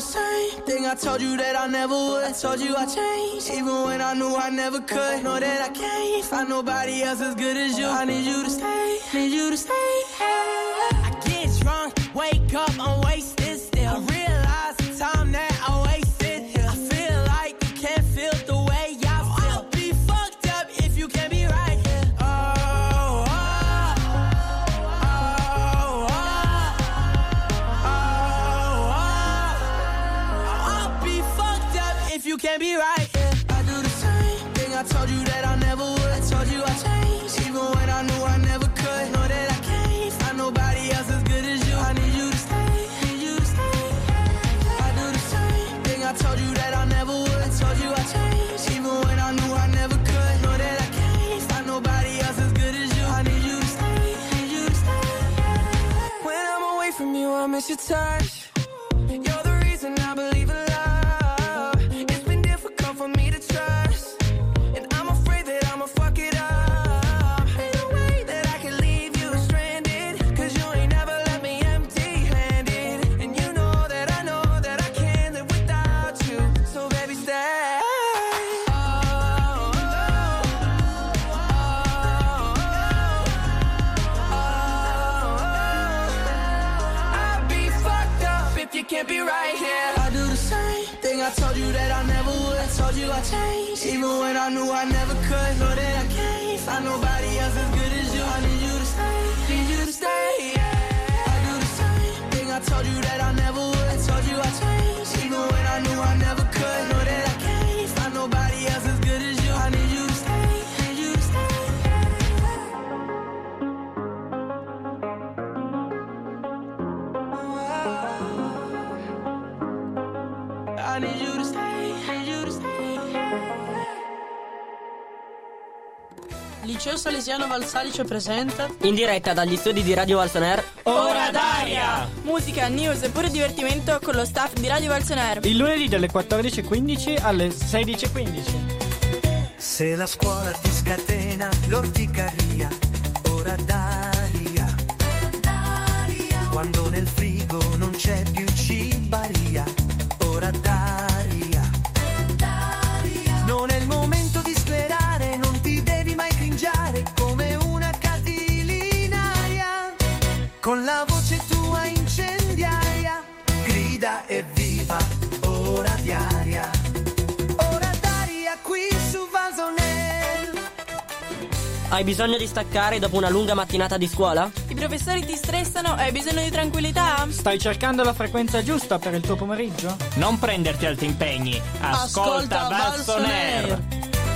same thing I told you that I never would. I told you I changed, even when I knew I never could. Know that I can't find nobody else as good as you. I need you to stay, need you to stay. I get drunk, wake up, I'm wasted still. I realize the time that I wasted here. I feel like you can't feel the way I feel. I'll be fucked up if you can't be right here. You can't be right, yeah. I do the same thing I told you that I never would. I told you I changed, even when I knew I never could. Know that I can't find nobody else as good as you. I need you to stay, need you to stay. I do the same thing I told you that I never would. I told you I changed, even when I knew I never could. Know that I can't find nobody else as good as you. I need you to stay, need you to stay. When I'm away from you, I miss your touch. You're the reason I believe in love. For me to trust, and I'm afraid that I'ma fuck it up. Ain't no way that I can leave you stranded, cause you ain't never left me empty-handed. And you know that I can't live without you. So baby, stay. I'd be fucked up if you can't be right here. I do the same thing I told you that I never would. I told you I changed, even when I knew I never could. Know that I can't find nobody else as good as you. I need you to stay, need you to stay, yeah. I do the same thing I told you that I never would. I told you I changed, even when I knew I never could. Know that I can't find nobody else as good as you. I need you to stay, need you to stay, I need you to stay, need you to stay. Liceo Salesiano Valsalice presenta, in diretta dagli studi di Radio Valsonair, Ora d'aria! Musica, news e pure divertimento con lo staff di Radio Valsonair. Il lunedì dalle 14.15 alle 16.15. Se la scuola ti scatena l'orticaria, ora d'aria. Quando nel frigo non c'è più cibaria, ora d'aria. Non è il momento di sperare, non ti devi mai cringiare come una catilinaria. Con la voce tua incendiaria, grida e viva, ora di aria. Ora d'aria qui su Valsonair. hai bisogno di staccare dopo una lunga mattinata di scuola? I professori ti stressano e hai bisogno di tranquillità? Stai cercando la frequenza giusta per il tuo pomeriggio? Non prenderti altri impegni. Ascolta Valsonair.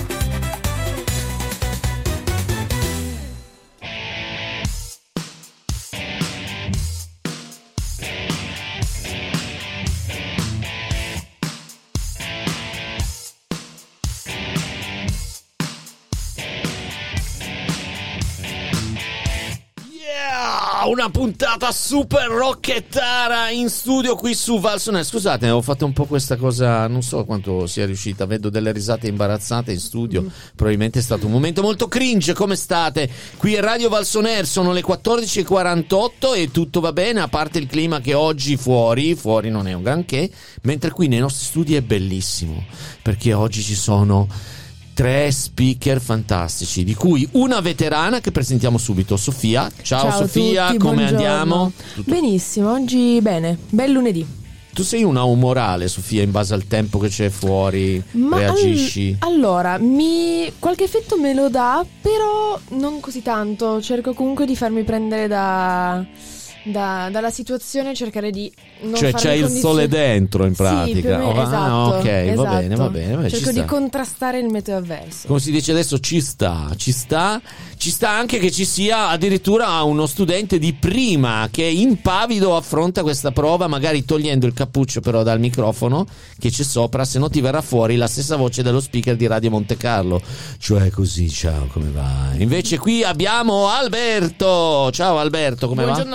Una puntata super rockettara in studio qui su Valsonair. Scusate, ho fatto un po' questa cosa, non so quanto sia riuscita, vedo delle risate imbarazzate in studio, probabilmente è stato un momento molto cringe. Come state? Qui è Radio Valsonair, sono le 14.48 e tutto va bene, a parte il clima che oggi fuori non è un granché, mentre qui nei nostri studi è bellissimo, perché oggi ci sono 3 speaker fantastici, di cui una veterana che presentiamo subito, Sofia. Ciao Sofia, tutti, come buongiorno. andiamo? Benissimo, oggi bene, bel lunedì. Tu sei una umorale, Sofia, in base al tempo che c'è fuori, reagisci? Allora, qualche effetto me lo dà, però non così tanto. Cerco comunque di farmi prendere dalla situazione, cercare di non cioè c'è il sole dentro in pratica. Sì, per me, esatto, ok, esatto. va bene. Cerco di contrastare il meteo avverso. Come si dice adesso, ci sta anche che ci sia addirittura uno studente di prima che impavido affronta questa prova, magari togliendo il cappuccio però dal microfono che c'è sopra, se no ti verrà fuori la stessa voce dello speaker di Radio Monte Carlo, cioè così. Ciao, come va? Invece qui abbiamo Alberto. Ciao Alberto, come va? Buongiorno a tutti.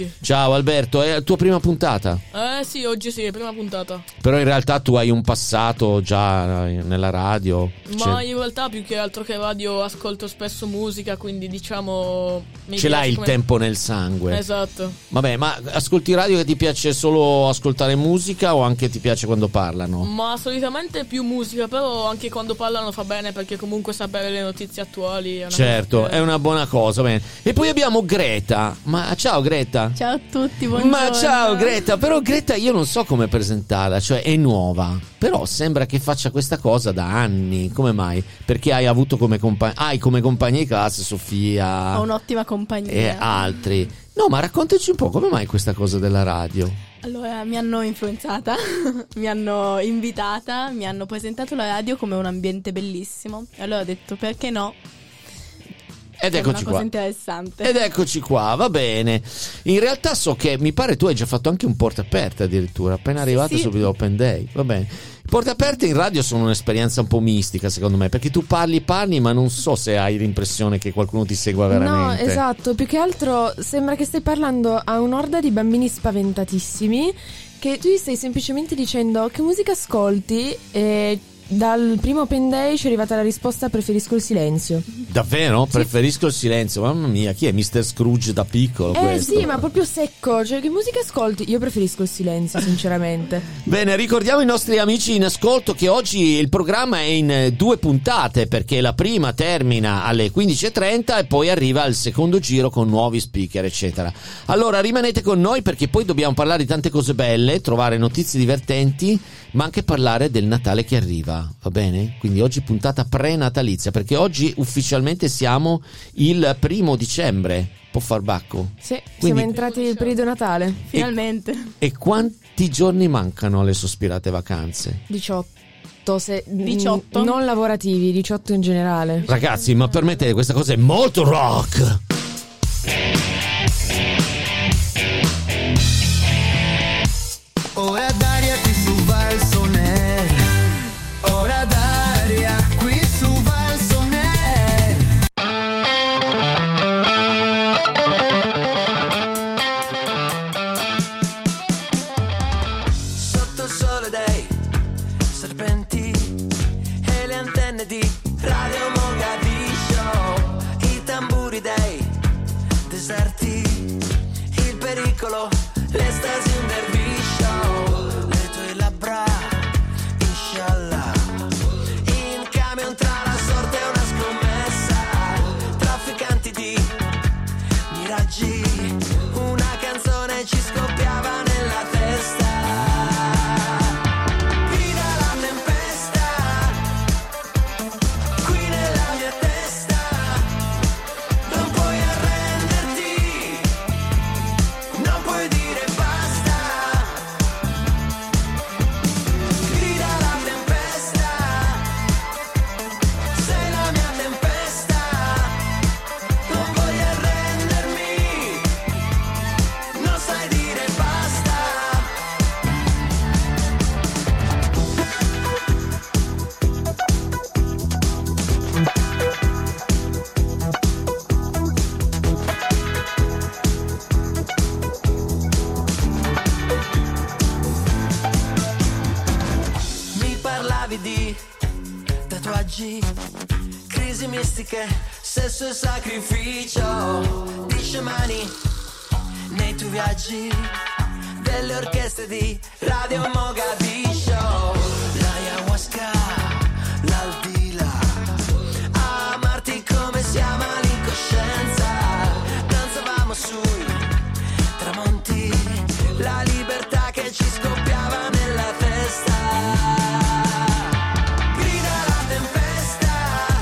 Ciao Alberto, è la tua prima puntata? Sì, oggi sì, prima puntata. Però in realtà tu hai un passato già nella radio. Ma in realtà più che altro che radio ascolto spesso musica, quindi diciamo ce l'hai il tempo nel sangue. Esatto. Vabbè, ma ascolti radio che ti piace solo ascoltare musica o anche ti piace quando parlano? Ma solitamente più musica, però anche quando parlano fa bene, perché comunque sapere le notizie attuali è una certo, cosa che... è una buona cosa. Bene. E poi abbiamo Greta. Ma ciao Greta. Ciao a tutti, buongiorno. Ma ciao Greta, però Greta io non so come presentarla, cioè è nuova, però sembra che faccia questa cosa da anni. Come mai? Perché hai avuto come compagna di classe Sofia. Ho un'ottima compagnia. E altri. No, ma raccontaci un po' come mai questa cosa della radio. Allora, mi hanno influenzata, mi hanno invitata, mi hanno presentato la radio come un ambiente bellissimo. E allora ho detto perché no? Ed eccoci qua. Interessante. Ed eccoci qua, va bene. In realtà so che mi pare tu hai già fatto anche un porta aperte addirittura, appena arrivato sì. Subito Open Day, va bene. I porta aperte in radio sono un'esperienza un po' mistica secondo me, perché tu parli ma non so se hai l'impressione che qualcuno ti segua veramente. No, esatto, più che altro sembra che stai parlando a un'orda di bambini spaventatissimi, che tu gli stai semplicemente dicendo che musica ascolti e... Dal primo Open Day ci è arrivata la risposta: preferisco il silenzio. Davvero? Sì. Preferisco il silenzio. Mamma mia, chi è Mr. Scrooge da piccolo questo? Sì, ma proprio secco. Cioè, che musica ascolti? Io preferisco il silenzio, sinceramente. Bene, ricordiamo i nostri amici in ascolto che oggi il programma è in 2 puntate, perché la prima termina alle 15:30 e poi arriva al secondo giro con nuovi speaker, eccetera. Allora rimanete con noi, perché poi dobbiamo parlare di tante cose belle, trovare notizie divertenti, ma anche parlare del Natale che arriva. Va bene? Quindi oggi puntata pre-natalizia, perché oggi ufficialmente siamo il 1° dicembre. Può far bacco? Sì, quindi, siamo entrati il periodo Natale. Finalmente. E quanti giorni mancano alle sospirate vacanze? 18. 18? Non lavorativi, 18 in generale. Ragazzi, ma permettete, questa cosa è molto rock. Ora d'aria qui su Valsonet. Ora d'aria qui su Valsonet. Sotto il sole dei serpenti e le antenne di Radio Mogadiscio, i tamburi dei deserti, il pericolo, l'estasi, un derviscio, le tue labbra, inshallah, in camion tra la sorte e una scommessa, trafficanti di miraggi, una canzone ci scoppiava nella testa. Grida la tempesta, qui nella mia testa, non puoi arrenderti, non puoi dire basta. Grida la tempesta, sei la mia tempesta, non voglio arrendermi, non sai dire basta. Mi parlavi di tatuaggi, crisi mistiche, sesso e sacrificio, di sciamani nei tuoi viaggi, delle orchestre di Radio Mogadiscio, l'ayahuasca, l'aldila, amarti come si ama l'incoscienza, danzavamo sui tramonti, la libertà che ci scoppiava nella testa. Grida la tempesta,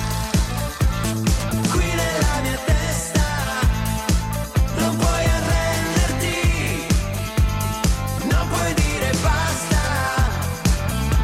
qui nella mia testa, non puoi arrenderti, non puoi dire basta.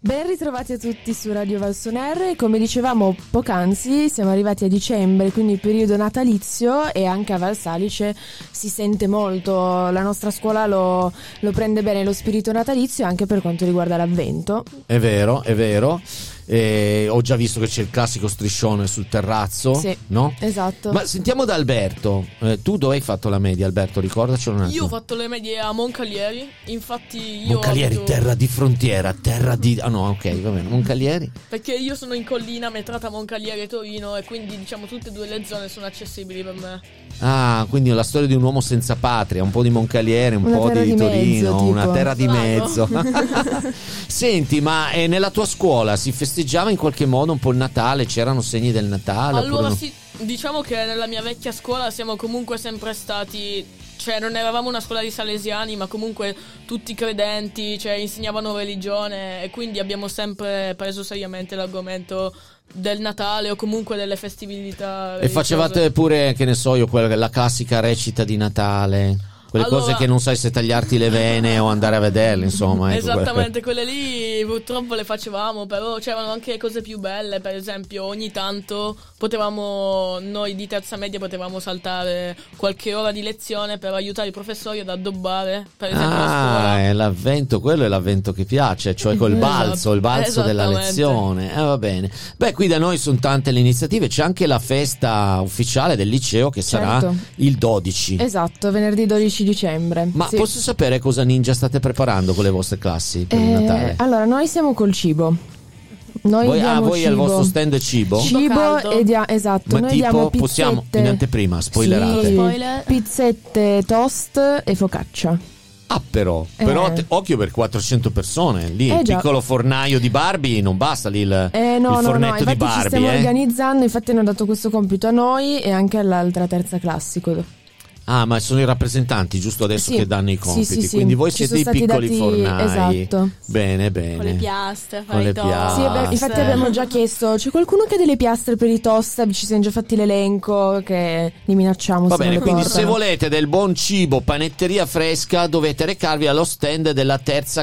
Ben ritrovati a tutti su Radio Valsoner. Come dicevamo poc'anzi, siamo arrivati a dicembre, quindi periodo natalizio, e anche a Valsalice si sente molto. La nostra scuola lo prende bene lo spirito natalizio anche per quanto riguarda l'avvento. È vero, è vero. Ho già visto che c'è il classico striscione sul terrazzo, Sì, no? esatto. Ma sentiamo da Alberto. Tu dove hai fatto la media, Alberto? Ricordacelo un attimo. Io ho fatto le medie a Moncalieri, infatti io Moncalieri, abito- terra di frontiera, terra di... Ah no, ok, va bene. Moncalieri? Perché io sono in collina, metrata Moncalieri e Torino, e quindi diciamo tutte e due le zone sono accessibili per me. Ah, quindi la storia di un uomo senza patria, un po' di Moncalieri, un Una po' terra di di Torino, mezzo, una tipo. terra di Bravo. mezzo. Senti, ma nella tua scuola si festeggiava in qualche modo un po' il Natale? C'erano segni del Natale? Allora oppure no? sì, diciamo che nella mia vecchia scuola siamo comunque sempre stati, cioè non eravamo una scuola di salesiani, ma comunque tutti credenti, cioè insegnavano religione, e quindi abbiamo sempre preso seriamente l'argomento del Natale o comunque delle festività E religiose. facevate pure, che ne so io, la classica recita di Natale? Quelle Allora- cose che non sai se tagliarti le vene o andare a vederle, insomma. ecco, Esattamente, quelle lì purtroppo le facevamo, però c'erano anche cose più belle. Per esempio, ogni tanto noi di terza media potevamo saltare qualche ora di lezione per aiutare i professori ad addobbare, per esempio, la scuola. È l'avvento, quello è l'avvento che piace, cioè col balzo, il balzo della Esattamente. lezione. Va bene. Beh, qui da noi sono tante le iniziative, c'è anche la festa ufficiale del liceo che sarà Certo. il 12. Esatto, venerdì 12 dicembre. Ma Sì. posso sapere cosa Ninja state preparando con le vostre classi per il Natale? Allora, noi siamo col cibo. Noi diamo voi cibo. al vostro stand cibo? Cibo caldo. e esatto, Ma noi tipo diamo possiamo pizzette. in anteprima spoilerate. Sì, Spoiler. pizzette, toast e focaccia. Ah, però occhio per 400 persone. Lì il già. piccolo fornaio di Barbie non basta lì il No, fornetto di infatti ci Barbie, stiamo organizzando, infatti hanno dato questo compito a noi e anche all'altra terza classico. Ah, ma sono i rappresentanti giusto adesso Sì. che danno i compiti, Sì, sì, sì. quindi voi Ci siete i sono stati piccoli dati- fornai. esatto. Bene, Con le bene. piastre, Con fare le i toast. piastre. Sì, infatti abbiamo già chiesto, c'è qualcuno che ha delle piastre per i toast? Ci siamo già fatti l'elenco che li minacciamo. Va se non bene, le quindi portano. se volete del buon cibo, panetteria fresca, dovete recarvi allo stand della terza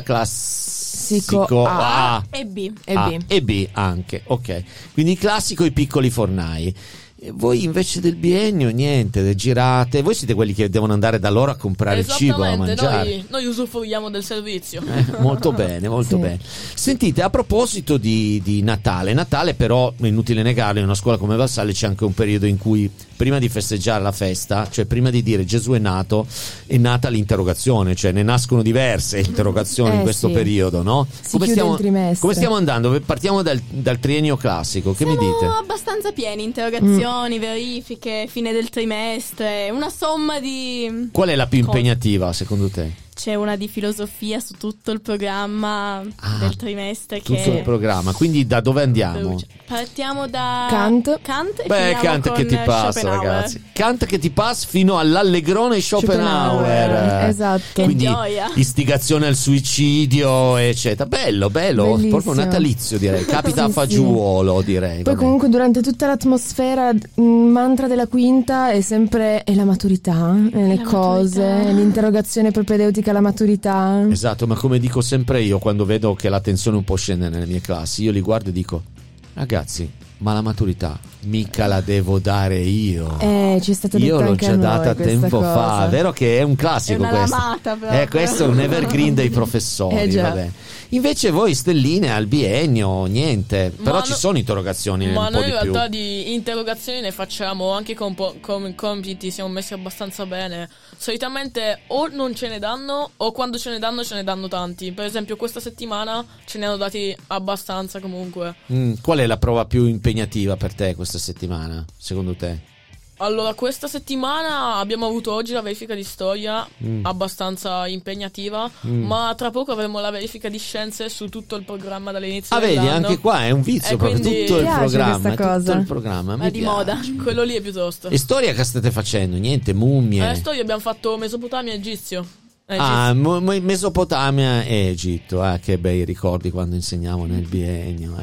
classico A. E B. E A B. e B anche, ok. Quindi classico i piccoli fornai. E voi invece del biennio niente, girate. Voi siete quelli che devono andare da loro a comprare il cibo, a Esattamente, mangiare. noi usufruiamo del servizio. Molto bene, molto Sì. bene. Sentite, a proposito di Natale però è inutile negarlo, in una scuola come Valsale c'è anche un periodo in cui prima di festeggiare la festa, cioè prima di dire Gesù è nato, è nata l'interrogazione, cioè ne nascono diverse interrogazioni in questo sì. periodo, no? Si chiude il trimestre. Come stiamo andando? Partiamo dal triennio classico, che mi Siamo dite? abbastanza pieni, interrogazioni, verifiche, fine del trimestre, una somma di... Qual è la più impegnativa secondo te? C'è una di filosofia su tutto il programma del trimestre Tutto che... il programma, quindi da dove andiamo? Partiamo da Kant. e Beh, finiamo Kant con che ti passa, Schopenhauer. ragazzi. Kant che ti passa fino all'allegrone Schopenhauer. Esatto. Che Quindi gioia. istigazione al suicidio, eccetera. Bello, Bellissimo. proprio natalizio, direi. Capita a Sì, fagiolo, direi. Poi vabbè. comunque durante tutta l'atmosfera mantra della quinta è sempre la maturità, le cose, maturità. l'interrogazione propedeutica alla maturità. Esatto, ma come dico sempre io quando vedo che la tensione un po' scende nelle mie classi, io li guardo e dico: ragazzi, ma la maturità mica la devo dare io. Ci è stato detto Io l'ho anche già a noi data questa tempo cosa. fa, vero che è un classico È una questo. lamata, proprio. Questo è un evergreen dei professori, già. vabbè. Invece voi stelline al biennio, niente, però ci sono interrogazioni Ma un po' noi di in più. realtà di interrogazioni ne facciamo anche con compiti, siamo messi abbastanza bene. Solitamente o non ce ne danno o quando ce ne danno tanti. Per esempio questa settimana ce ne hanno dati abbastanza comunque. Qual è la prova più impegnativa per te questa settimana, secondo te? Allora, questa settimana abbiamo avuto oggi la verifica di storia, abbastanza impegnativa, ma tra poco avremo la verifica di scienze su tutto il programma dall'inizio Ah, vedi, dell'anno. anche qua è un vizio, E proprio quindi- tutto il Mi piace programma. questa cosa. Tutto il programma. Ma mi di piace. moda. Quello lì è piuttosto. E storia che state facendo? Niente, mummie. Storia abbiamo fatto Mesopotamia e Egizio. Ah, Mesopotamia e Egitto, che bei ricordi quando insegnavo nel biennio.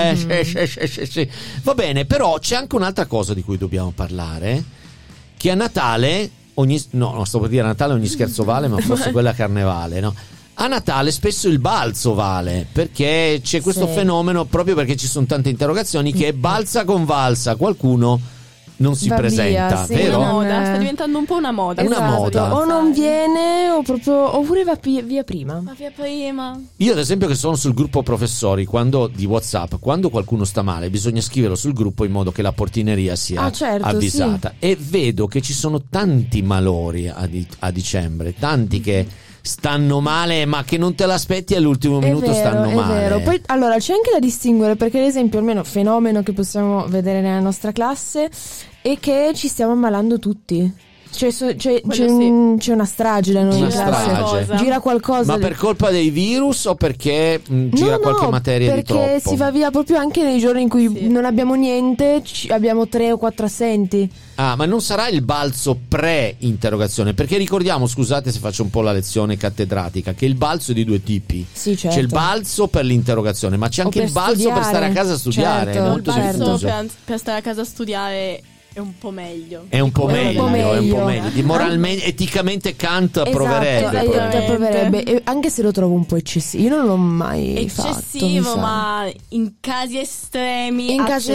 Sì. Va bene, però c'è anche un'altra cosa di cui dobbiamo parlare, che a Natale, sto per dire a Natale ogni scherzo vale, ma forse quella a Carnevale, no? A Natale spesso il balzo vale, perché c'è questo fenomeno, proprio perché ci sono tante interrogazioni, che balza con valsa, qualcuno non si presenta, via, sì, vero? Una moda, sta diventando un po' una moda. È una moda. O non viene oppure va via prima. Ma via prima. Io ad esempio, che sono sul gruppo professori di WhatsApp, quando qualcuno sta male bisogna scriverlo sul gruppo in modo che la portineria sia avvisata, e vedo che ci sono tanti malori a dicembre, tanti che stanno male, ma che non te l'aspetti all'ultimo minuto, stanno male. È vero. Poi allora c'è anche da distinguere, perché ad esempio almeno fenomeno che possiamo vedere nella nostra classe è che ci stiamo ammalando tutti. C'è una strage da noi in classe. Gira qualcosa. Ma per colpa dei virus o perché gira qualche materia di troppo? Perché si va via proprio anche nei giorni in cui non abbiamo niente, abbiamo 3 o 4 assenti. Ah, ma non sarà il balzo pre-interrogazione? Perché ricordiamo, scusate se faccio un po' la lezione cattedratica, che il balzo è di 2 tipi. Sì, certo. C'è il balzo per l'interrogazione, ma c'è anche il balzo per stare a casa a studiare. Certo, è molto diffuso. Per stare a casa a studiare è un po' meglio. È un po' meglio. Moralmente, eticamente Kant approverebbe. E anche se lo trovo un po' eccessivo. Io non l'ho mai fatto. Eccessivo, ma in casi estremi.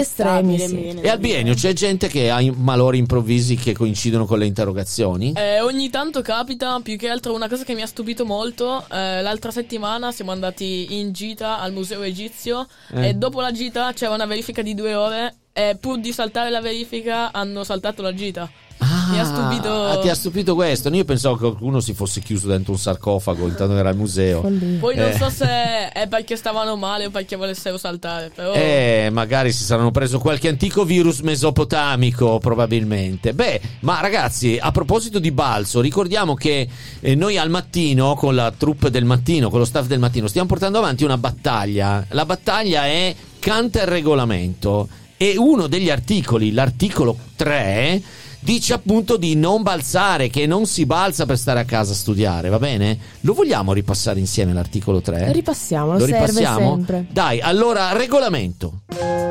Sì. E al biennio c'è gente che ha malori improvvisi che coincidono con le interrogazioni? Ogni tanto capita, più che altro una cosa che mi ha stupito molto. L'altra settimana siamo andati in gita al museo egizio e dopo la gita c'era una verifica di 2 ore. E pur di saltare la verifica hanno saltato la gita. Mi ha stupito. Ti ha stupito questo? Io pensavo che qualcuno si fosse chiuso dentro un sarcofago intanto che era al museo. Poi non so se è perché stavano male o perché volessero saltare, però magari si saranno preso qualche antico virus mesopotamico, probabilmente. Beh, ma ragazzi, a proposito di balzo, ricordiamo che noi al mattino, con la troupe del mattino, con lo staff del mattino, stiamo portando avanti una battaglia. La battaglia è Canta il regolamento. E uno degli articoli, l'articolo 3, dice appunto di non balzare, che non si balza per stare a casa a studiare, va bene? Lo vogliamo ripassare insieme l'articolo 3? Ripassiamo, Lo serve ripassiamo? sempre. Dai, allora, regolamento.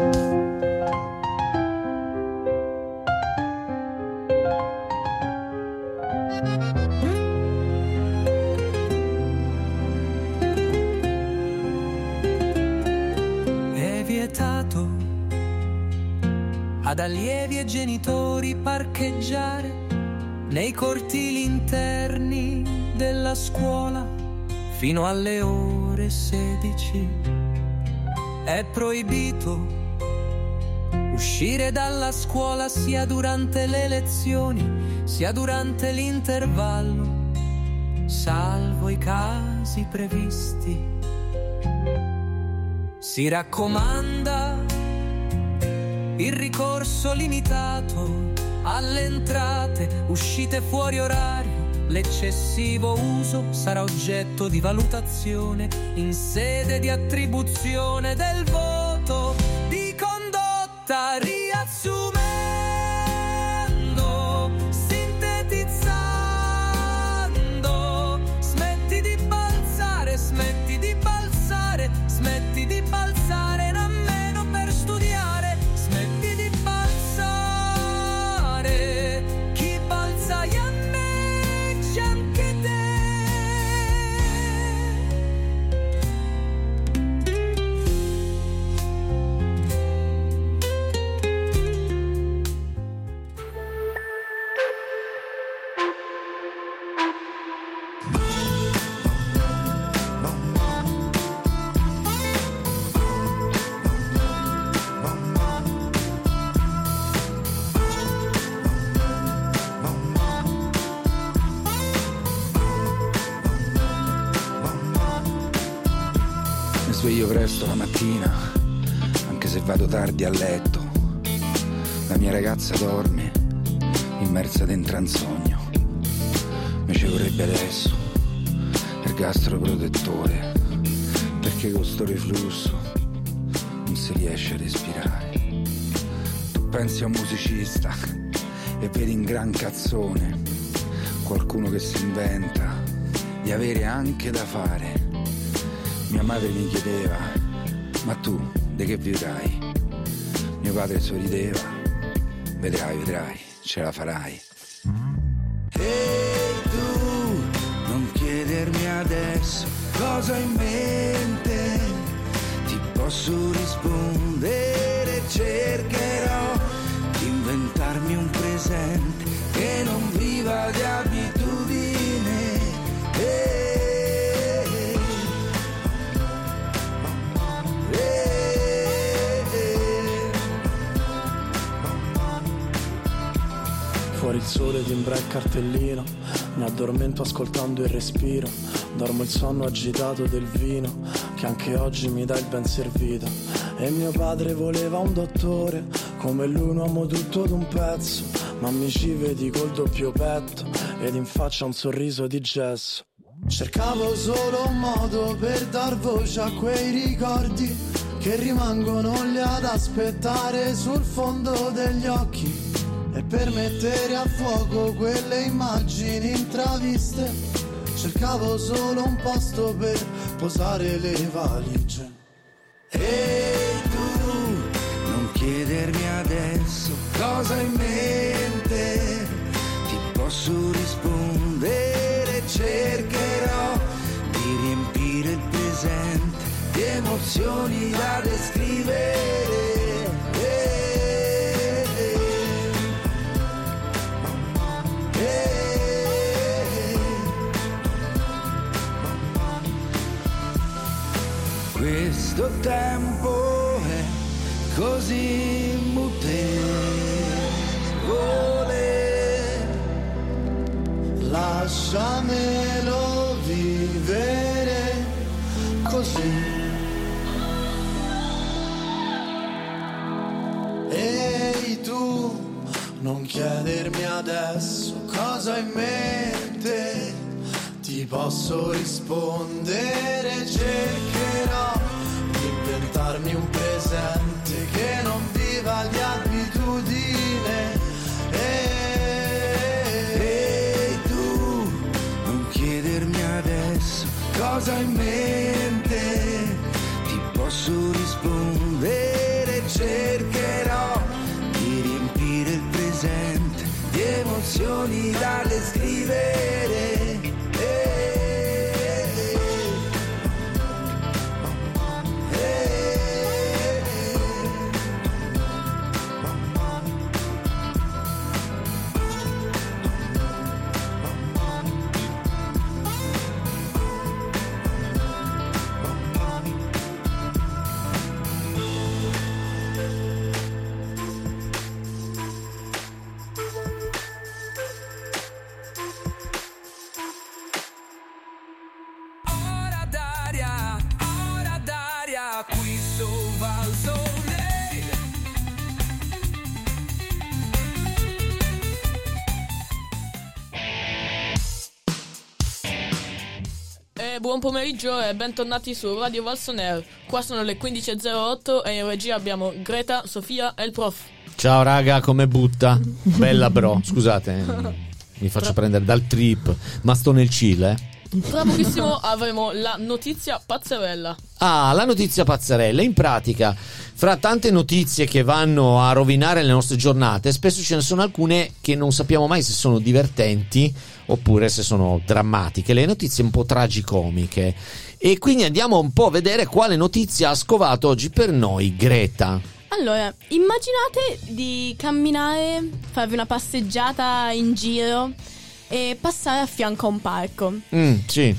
È vietato ad allievi e genitori parcheggiare nei cortili interni della scuola fino alle ore 16. È proibito uscire dalla scuola sia durante le lezioni sia durante l'intervallo, salvo i casi previsti. Si raccomanda il ricorso limitato alle entrate, uscite fuori orario. L'eccessivo uso sarà oggetto di valutazione in sede di attribuzione del voto di condotta, riassumendo, sintetizzando. Smetti di balzare, smetti di balzare, smetti di balzare, nemmeno per studiare. Smetti di balzare, chi balza e anneggia anche te. Mi sveglio presto la mattina, anche se vado tardi a letto. La mia ragazza dorme, immersa dentro un sogno. Mi ci vorrebbe adesso il gastroprotettore, perché con sto reflusso non si riesce a respirare. Tu pensi a un musicista e vedi un gran cazzone, qualcuno che si inventa di avere anche da fare. Mia madre mi chiedeva: ma tu di che vivrai? Mio padre sorrideva: vedrai, ce la farai. E tu non chiedermi adesso cosa hai in mente, ti posso rispondere, cercherò di inventarmi un presente che non viva di abitudine. Fuori il sole timbra il cartellino, mi addormento ascoltando il respiro, dormo il sonno agitato del vino che anche oggi mi dà il ben servito. E mio padre voleva un dottore, come lui un uomo tutto d'un pezzo, ma mi ci vedi col doppio petto ed in faccia un sorriso di gesso. Cercavo solo un modo per dar voce a quei ricordi che rimangono lì ad aspettare sul fondo degli occhi, e per mettere a fuoco quelle immagini intraviste. Cercavo solo un posto per posare le valigie. E tu non chiedermi adesso cosa hai in mente, ti posso rispondere, cercherò di riempire il presente di emozioni da descrivere. Questo tempo è così mutevole, lasciamelo vivere così. Ehi tu, non chiedermi adesso cosa hai in mente, ti posso rispondere, cercherò di inventarmi un presente che non viva di abitudine. E tu non chiedermi adesso cosa hai in mente, ti posso rispondere, cercherò di riempire il presente di emozioni da descrivere. Buon pomeriggio e bentornati su Radio Valson Air. Qua sono le 15.08 e in regia abbiamo Greta, Sofia e il prof. Ciao raga, come butta? Bella bro, scusate, mi faccio prendere dal trip, ma sto nel chill, Tra pochissimo avremo la notizia pazzerella. Ah, la notizia pazzerella. In pratica, fra tante notizie che vanno a rovinare le nostre giornate, spesso ce ne sono alcune che non sappiamo mai se sono divertenti oppure se sono drammatiche, le notizie un po' tragicomiche. E quindi andiamo un po' a vedere quale notizia ha scovato oggi per noi Greta. Allora, immaginate di camminare, farvi una passeggiata in giro e passare a fianco a un parco. Sì.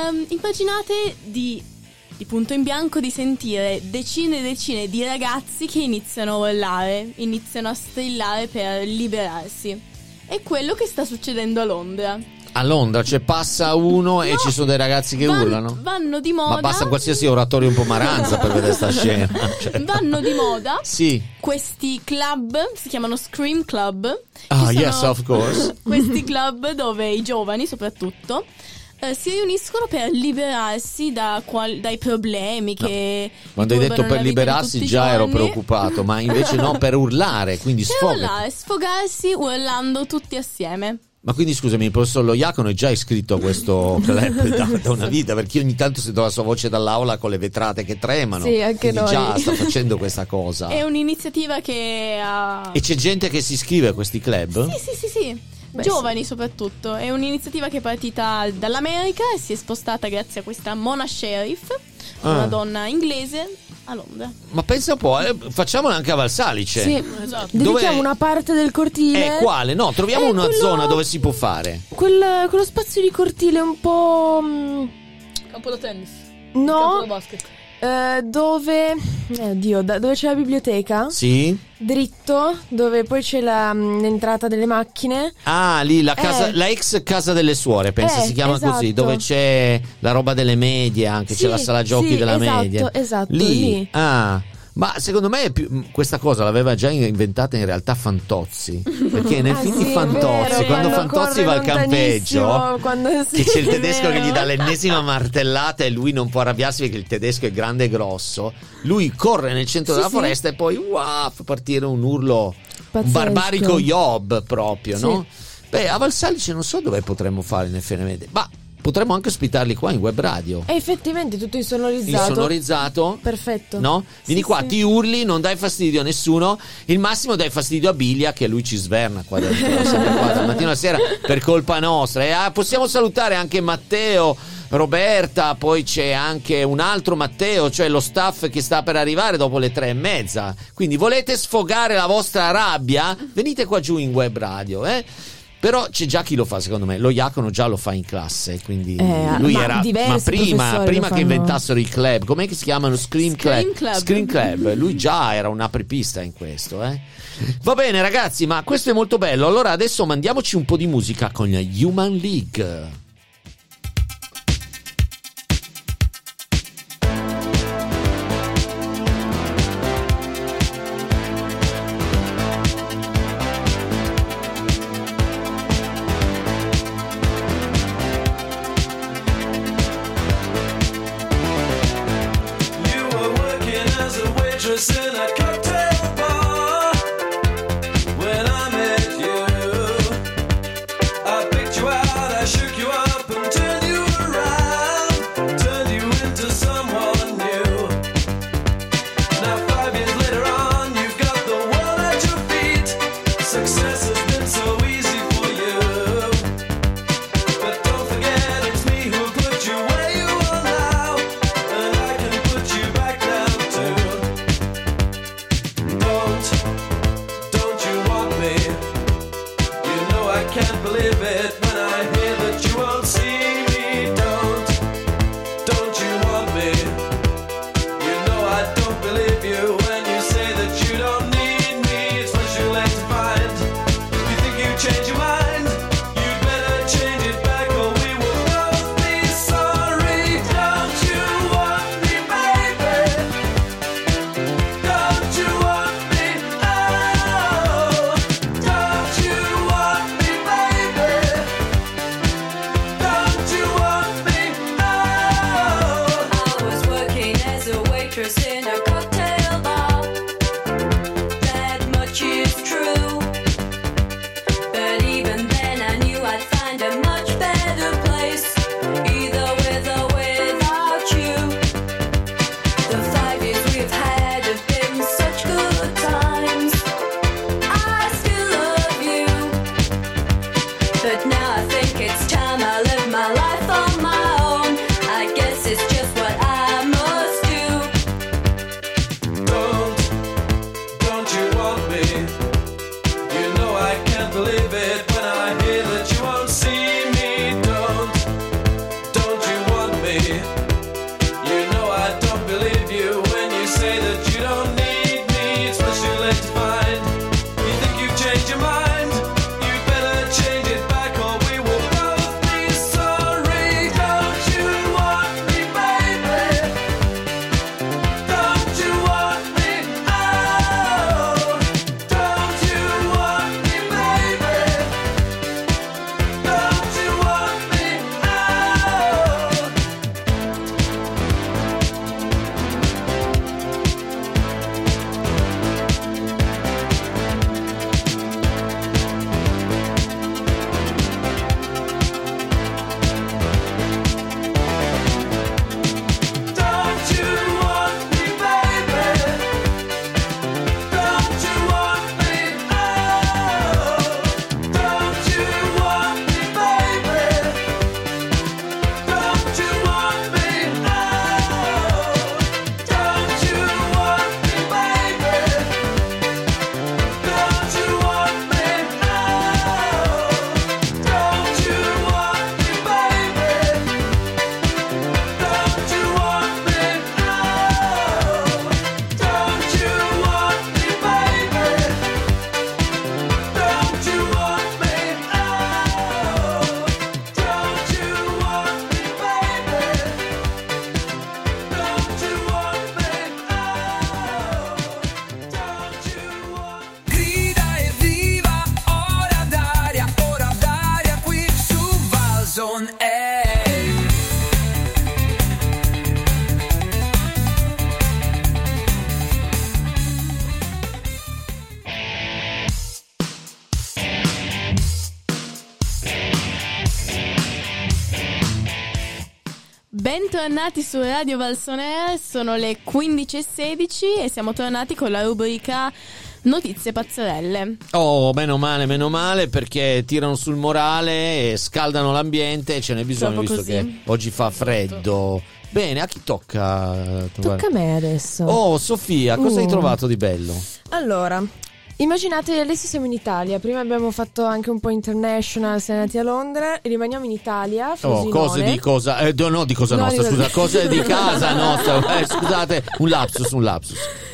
Immaginate di punto in bianco di sentire decine e decine di ragazzi che iniziano a urlare, iniziano a strillare per liberarsi. È quello che sta succedendo a Londra. A Londra, cioè passa uno e ci sono dei ragazzi che urlano? Vanno di moda. Ma basta qualsiasi oratorio un po' maranza per vedere sta scena. Cioè. Vanno di moda. Sì. Questi club si chiamano Scream Club. Ah, yes, of course. Questi club dove i giovani soprattutto si riuniscono per liberarsi dai problemi che quando hai detto per liberarsi già ero preoccupato, ma invece no, per urlare, quindi sfogarsi urlando tutti assieme. Ma quindi scusami, il professor Loiacono è già iscritto a questo club da una vita, perché io ogni tanto sento la sua voce dall'aula con le vetrate che tremano. Sì, anche noi. Già sta facendo questa cosa. È un'iniziativa che ha... E c'è gente che si iscrive a questi club? Sì. giovani soprattutto. È un'iniziativa che è partita dall'America e si è spostata grazie a questa Mona Sheriff, una donna inglese, a Londra. Ma pensa un po', facciamola anche a Valsalice. Sì, Esatto. dedichiamo una parte del cortile. Quale? No, troviamo una zona dove si può fare. Quello spazio di cortile un po'... Campo da tennis. No. Campo da basket. Dove dove c'è la biblioteca? Sì. Dritto, dove poi c'è l'entrata delle macchine. Ah, lì la casa, la ex casa delle suore, penso si chiama esatto. così, dove c'è la roba delle medie, anche c'è la sala giochi della media. Esatto, lì. Ah. Ma secondo me questa cosa l'aveva già inventata in realtà Fantozzi, perché nel film di Fantozzi, vero, quando Fantozzi va al campeggio, che c'è il tedesco che gli dà l'ennesima martellata e lui non può arrabbiarsi perché il tedesco è grande e grosso, lui corre nel centro della foresta e poi fa partire un urlo, un barbarico Job proprio, no? Beh, a Valsalice non so dove potremmo fare in effetti, ma potremmo anche ospitarli qua in web radio. E effettivamente tutto insonorizzato. Insonorizzato. Perfetto. No? Vieni qua, ti urli, non dai fastidio a nessuno. Il massimo dai fastidio a Bilia, che lui ci sverna qua dentro, sempre qua dal mattino alla sera per colpa nostra. E possiamo salutare anche Matteo, Roberta, poi c'è anche un altro Matteo, cioè lo staff che sta per arrivare dopo le 3:30. Quindi volete sfogare la vostra rabbia? Venite qua giù in web radio, Però c'è già chi lo fa, secondo me. Lo Iacono già lo fa in classe, quindi lui era prima che inventassero i club, com'è che si chiamano? Scream Club. Lui già era un apripista in questo, Va bene ragazzi, ma questo è molto bello. Allora adesso mandiamoci un po' di musica con la Human League. In a cocktail bar, when I met you, I picked you out, I shook you up and turned you around, turned you into someone new. Now 5 years later on, you've got the world at your feet. Success has been so easy for you, but don't forget it's me who put you where you are now, and I can put you back down too. Don't you want me? You know I can't believe it when I hear that you won't see on air. Bentornati su Radio Valsonera, sono le 15:16 e siamo tornati con la rubrica Notizie pazzerelle. Oh, meno male, perché tirano sul morale e scaldano l'ambiente e ce n'è bisogno, Proprio visto così. che oggi fa freddo. Bene, a chi tocca? Tocca a me adesso. Oh, Sofia, cosa hai trovato di bello? Allora, immaginate, adesso siamo in Italia. Prima abbiamo fatto anche un po' international, siamo andati a Londra. Rimaniamo in Italia, Frosinone. Cose di cosa? No, di cosa No, nostra, di- scusa, cose di casa nostra. Scusate, un lapsus.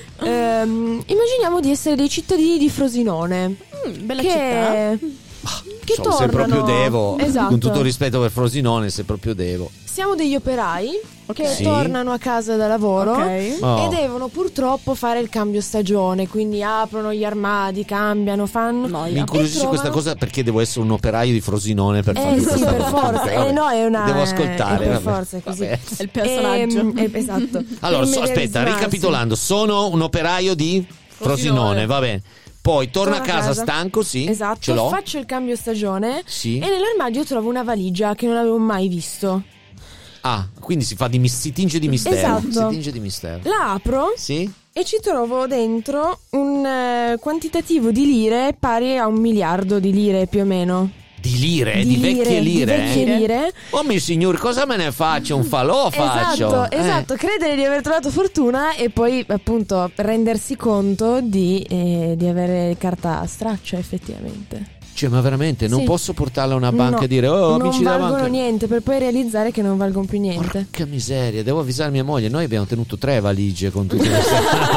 Immaginiamo di essere dei cittadini di Frosinone. Bella che città. Che Insomma, sei proprio tornano. devo. Esatto. Con tutto rispetto per Frosinone, sei proprio devo. Siamo degli operai che Sì. tornano a casa da lavoro Ok. Oh. e devono purtroppo fare il cambio stagione, quindi aprono gli armadi, cambiano, fanno. Mi incuriosisce questa cosa perché devo essere un operaio di Frosinone per fare sì, questa per cosa. forza. Vabbè. No, è una. Devo ascoltare. È per vabbè. forza, è così. Vabbè. È il personaggio. Esatto. Allora, Per aspetta, immedesimarsi. ricapitolando, sono un operaio di Frosinone, va bene. Poi torna a casa stanco, sì, Esatto, ce l'ho. faccio il cambio stagione Sì. e nell'armadio trovo una valigia che non avevo mai visto. Ah, quindi si tinge di mistero. Esatto. Si tinge di mistero. La apro Sì? e ci trovo dentro un quantitativo di lire pari a 1 miliardo di lire più o meno. Di lire, di vecchie lire. Di vecchie lire. Oh mio signore, cosa me ne faccio? Un falò faccio. Esatto, credere di aver trovato fortuna e poi appunto rendersi conto di avere carta a straccio effettivamente. Cioè, ma veramente, non Sì. posso portarla a una banca No, e dire, oh, amici non della valgono banca. niente, per poi realizzare che non valgono più niente. Porca miseria, devo avvisare mia moglie. Noi abbiamo tenuto 3 valigie con tutte le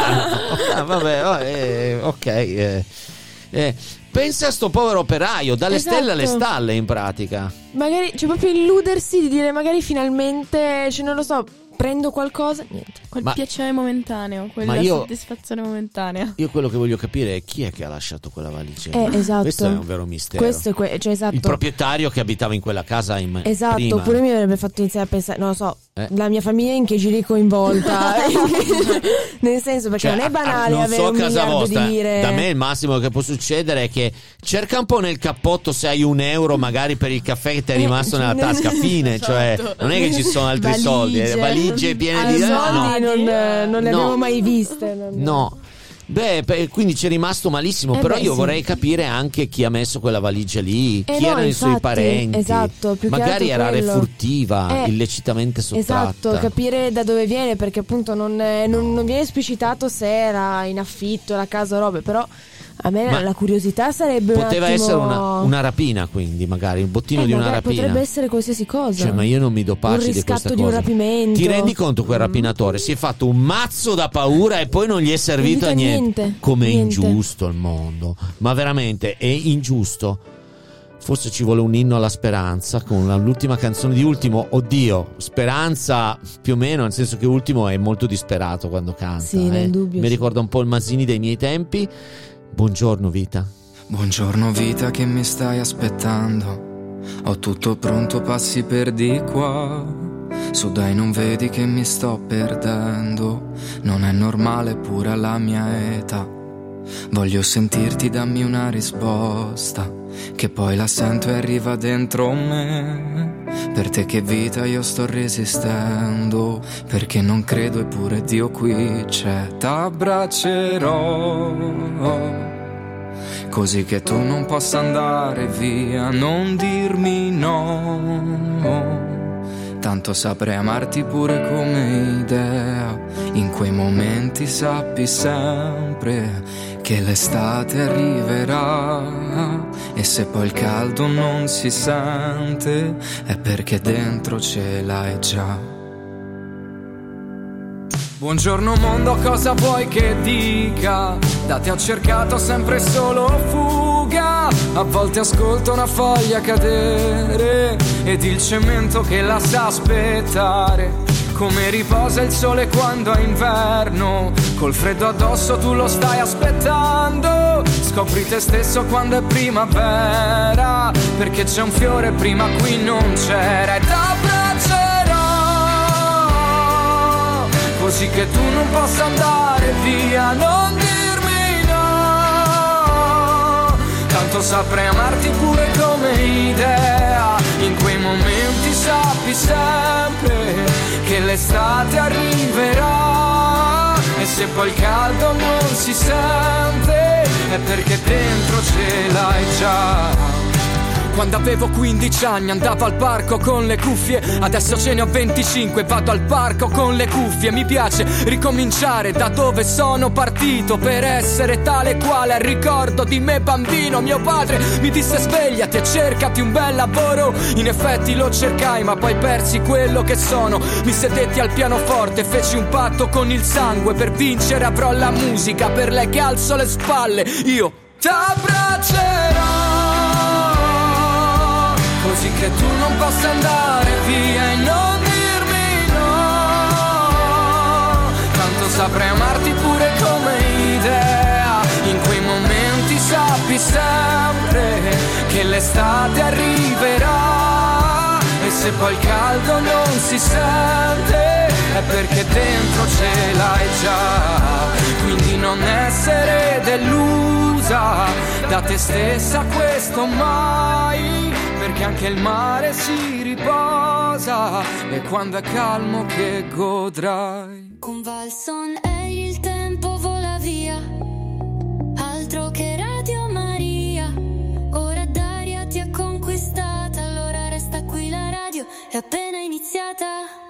vabbè, ok. Pensa a sto povero operaio, dalle Esatto. stelle alle stalle in pratica. Magari c'è proprio illudersi di dire magari finalmente, cioè non lo so, prendo qualcosa, niente. Quel Ma- piacere momentaneo, quella Ma io- soddisfazione momentanea. Io quello che voglio capire è chi è che ha lasciato quella valigia. Esatto. Questo è un vero mistero. Questo è cioè esatto. Il proprietario che abitava in quella casa Esatto, prima. pure mi avrebbe fatto iniziare a pensare, non lo so, la mia famiglia in che giri coinvolta. Nel senso, perché Cioè, non è banale non avere so 1 casa miliardo vostra. di lire. Da me il massimo che può succedere è che cerca un po' nel cappotto se hai €1 magari per il caffè che ti è rimasto nella tasca. Fine, cioè non è che ci sono altri soldi, valigie piene di soldi non le No. abbiamo mai viste. No. Beh, quindi c'è rimasto malissimo, però beh, io sì. vorrei capire anche chi ha messo quella valigia lì, chi no, erano i suoi infatti, parenti. esatto, più che magari altro era quello. refurtiva, illecitamente sottratta. Esatto, capire da dove viene, perché appunto non viene esplicitato se era in affitto la casa o robe, però a me Ma la curiosità sarebbe Poteva un attimo... essere una rapina, quindi magari un bottino di una magari rapina. potrebbe essere qualsiasi cosa. Cioè, ma io non mi do pace Un di questa riscatto di un cosa. rapimento. Ti rendi conto quel rapinatore si è fatto un mazzo da paura e poi non gli è servito a niente. Com'è ingiusto il mondo. Ma veramente è ingiusto. Forse ci vuole un inno alla speranza con l'ultima canzone di Ultimo. Oddio, Speranza più o meno, nel senso che Ultimo è molto disperato quando canta. Sì, nel dubbio, Mi sì. ricorda un po' il Masini dei miei tempi. Buongiorno vita. Buongiorno vita che mi stai aspettando. Ho tutto pronto, passi per di qua. Su dai, non vedi che mi sto perdendo. Non è normale pure alla mia età. Voglio sentirti, dammi una risposta, che poi la sento e arriva dentro me. Per te che vita io sto resistendo, perché non credo eppure Dio qui c'è. T'abbraccerò così che tu non possa andare via, non dirmi no. Tanto saprei amarti pure come idea. In quei momenti sappi sempre che l'estate arriverà. E se poi il caldo non si sente è perché dentro ce l'hai già. Buongiorno mondo, cosa vuoi che dica? Da te ho cercato sempre solo fuga. A volte ascolto una foglia cadere ed il cemento che la sa aspettare. come riposa il sole quando è inverno. Col freddo addosso tu lo stai aspettando. Scopri te stesso quando è primavera, perché c'è un fiore prima qui non c'era. E t'abbraccerò così che tu non possa andare via. Non dirmi no, tanto saprei amarti pure come idea. In quei momenti sappi sempre che l'estate arriverà, e se poi il caldo non si sente è perché dentro ce l'hai già. Quando avevo 15 anni andavo al parco con le cuffie, adesso ce ne ho 25 e vado al parco con le cuffie. Mi piace ricominciare da dove sono partito, per essere tale quale al ricordo di me bambino. Mio padre mi disse svegliati e cercati un bel lavoro. In effetti lo cercai ma poi persi quello che sono. Mi sedetti al pianoforte e feci un patto con il sangue, per vincere avrò la musica, per lei che alzo le spalle io t'abbraccerò, così che tu non possa andare via e non dirmi no, tanto saprei amarti pure come idea. In quei momenti sappi sempre che l'estate arriverà, e se poi il caldo non si sente è perché dentro ce l'hai già. Quindi non essere delusa da te stessa, questo mai, perché anche il mare si riposa e quando è calmo che godrai. Con Valson Air il tempo vola via, altro che Radio Maria. Ora Daria ti ha conquistata, allora resta qui, la radio è appena iniziata.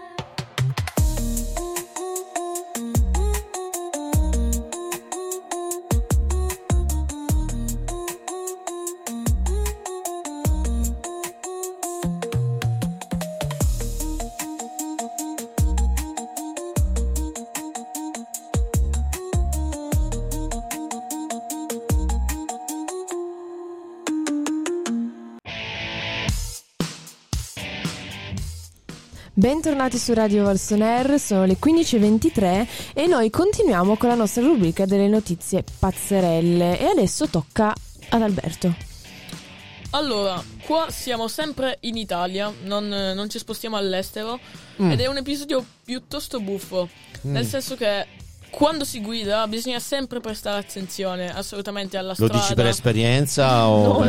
Bentornati su Radio Valson Air, sono le 15:23 e noi continuiamo con la nostra rubrica delle notizie pazzerelle. E adesso tocca ad Alberto. Allora, qua siamo sempre in Italia, non ci spostiamo all'estero, ed è un episodio piuttosto buffo, nel senso che quando si guida bisogna sempre prestare attenzione assolutamente alla strada. Lo dici per esperienza o...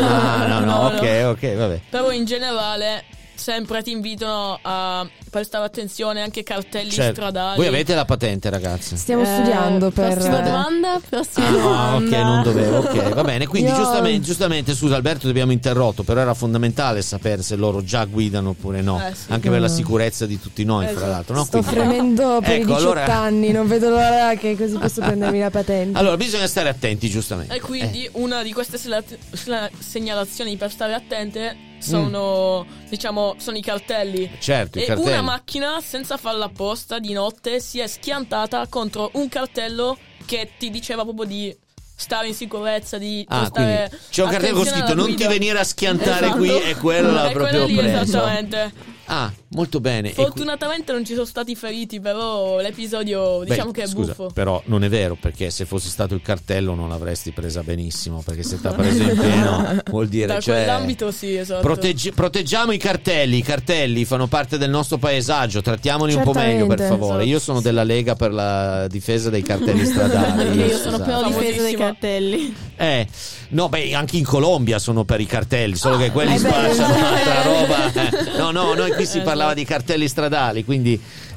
No, ok, vabbè. Però in generale sempre ti invitano a prestare attenzione anche ai cartelli stradali. Voi avete la patente, ragazzi? Stiamo studiando per... Prossima domanda. Ok, non dovevo, ok, va bene. Quindi giustamente, scusa Alberto, ti abbiamo interrotto, però era fondamentale sapere se loro già guidano oppure no, sì. anche per la sicurezza di tutti noi, fra l'altro, no? Sto fremendo per i 18 anni, non vedo l'ora che così posso prendermi la patente. Allora, bisogna stare attenti, giustamente. E quindi una di queste segnalazioni per stare attente sono sono i cartelli. Certo, i e cartelli. Una macchina, senza farla apposta, di notte si è schiantata contro un cartello che ti diceva proprio di stare in sicurezza, di prestare quindi c'è un cartello con scritto non ti venire a schiantare qui, e quello l'ha proprio lì, preso. esattamente. Ah, molto bene. Fortunatamente non ci sono stati feriti, però l'episodio diciamo che è scusa, buffo. però non è vero, perché se fosse stato il cartello non l'avresti presa benissimo, perché se t'ha preso in pieno vuol dire, da quell'ambito sì, esatto. Proteggiamo i cartelli fanno parte del nostro paesaggio, trattiamoli un po' meglio, per favore. Esatto. Io sono della Lega per la difesa dei cartelli stradali. Io sono per la difesa dei cartelli. No, anche in Colombia sono per i cartelli, solo che quelli spacciano un'altra roba. No, noi qui si parlava di cartelli stradali, quindi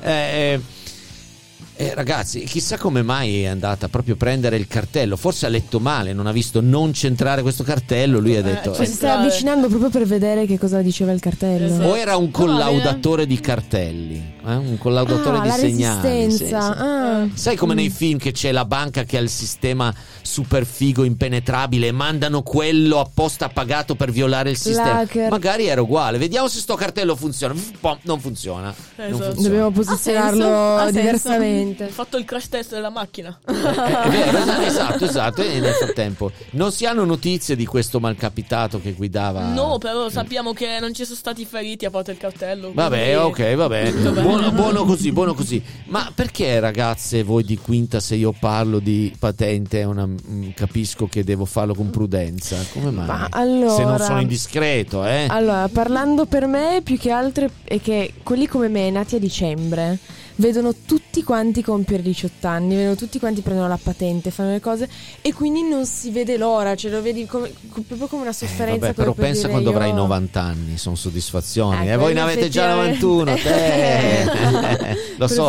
ragazzi, chissà come mai è andata proprio a prendere il cartello. Forse ha letto male, non ha visto non centrare questo cartello. Lui ha detto si sta avvicinando proprio per vedere che cosa diceva il cartello. O era un collaudatore di cartelli, un collaudatore di la segnali. resistenza. Sai come nei film che c'è la banca che ha il sistema super figo impenetrabile e mandano quello apposta pagato per violare il sistema. L'hacker. Magari era uguale. Vediamo se sto cartello funziona. Non funziona. Esatto. Dobbiamo posizionarlo Ha senso? diversamente. Assolutamente. Ho fatto il crash test della macchina. È vero, esatto. E nel frattempo non si hanno notizie di questo malcapitato che guidava? No, però sappiamo che non ci sono stati feriti a parte il cartello. Vabbè, ok, vabbè. Buono così. Ma perché, ragazze, voi di quinta, se io parlo di patente capisco che devo farlo con prudenza? Come mai? Ma allora, se non sono indiscreto, Allora, parlando per me, più che altro è che quelli come me, nati a dicembre, vedono tutti quanti compiere 18 anni, vedono tutti quanti prendono la patente, fanno le cose e quindi non si vede l'ora, cioè lo vedi proprio come una sofferenza. Però per pensa dire quando io... avrai 90 anni, sono soddisfazioni. E quello voi ne avete già 91, te. Lo so.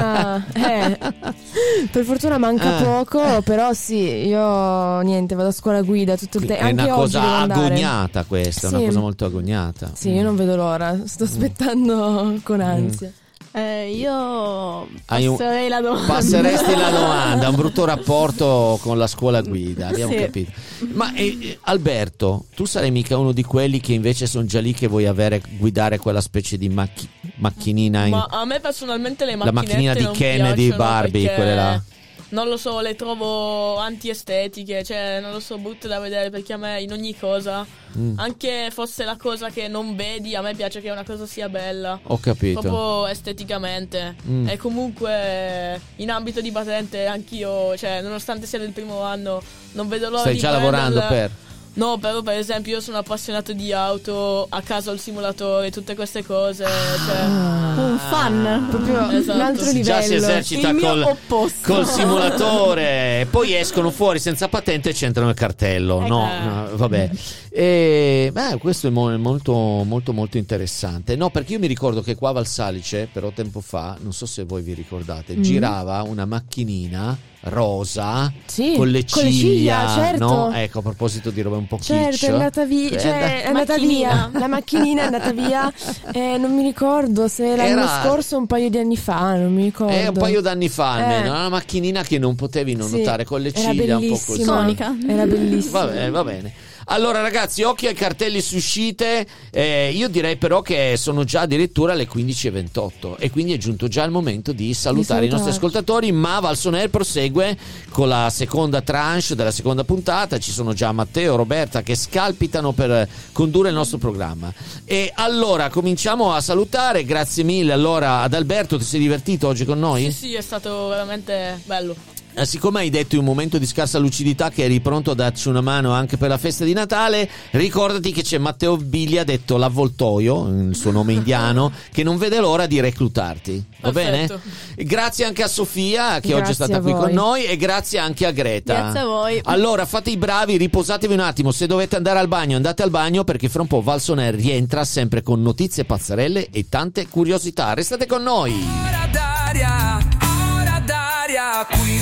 Per fortuna manca poco, però sì, io niente, vado a scuola guida tutto il tempo. È una Anche oggi cosa devo andare. agognata questa, è una cosa molto agognata. Sì, io non vedo l'ora, sto aspettando con ansia. Io passerei la domanda. Passeresti la domanda, un brutto rapporto con la scuola guida, abbiamo Sì. capito. Ma Alberto, tu sarai mica uno di quelli che invece sono già lì che vuoi guidare quella specie di macchinina Ma a me personalmente le la macchinette macchinina di non Kennedy, piacciono Barbie, perché, quelle là. non lo so, le trovo antiestetiche, cioè non lo so, brutte da vedere, perché a me in ogni cosa, anche fosse la cosa che non vedi, a me piace che una cosa sia bella. Ho capito. Proprio esteticamente. E comunque in ambito di patente anch'io, cioè nonostante sia del primo anno, non vedo l'ora Stai di già prenderla. lavorando per... No, però per esempio io sono appassionato di auto, a caso il simulatore, tutte queste cose, cioè... Un fan, proprio Esatto. un altro livello. Già si esercita il mio opposto. col simulatore, poi escono fuori senza patente e c'entrano il cartello. No, vabbè. Questo è molto interessante. No, perché io mi ricordo che qua a Valsalice, però tempo fa, non so se voi vi ricordate, girava una macchinina rosa con le ciglia, certo. no? Ecco, a proposito di roba un po' Certo, kitsch. è andata via, è andata via. La macchinina è andata via. Non mi ricordo se l'anno scorso o un paio di anni fa, non mi ricordo. Un paio d'anni fa almeno, una macchinina che non potevi non notare con le ciglia, un po' così. Era bellissima. Va bene. Allora ragazzi, occhio ai cartelli su uscite, io direi però che sono già addirittura le 15:28 e quindi è giunto già il momento di salutare i nostri ascoltatori, ma Valson Air prosegue con la seconda tranche della seconda puntata. Ci sono già Matteo e Roberta che scalpitano per condurre il nostro programma, e allora cominciamo a salutare. Grazie mille allora ad Alberto, ti sei divertito oggi con noi? Sì, è stato veramente bello. Siccome hai detto in un momento di scarsa lucidità che eri pronto a darci una mano anche per la festa di Natale, ricordati che c'è Matteo Biglia, detto l'avvoltoio, il suo nome indiano, che non vede l'ora di reclutarti. Va bene? Grazie anche a Sofia, che oggi è stata qui con noi, e grazie anche a Greta. Grazie a voi. Allora fate i bravi, riposatevi un attimo, se dovete andare al bagno andate al bagno, perché fra un po' Valson Air rientra sempre con notizie pazzarelle e tante curiosità. Restate con noi. Ora d'aria, qui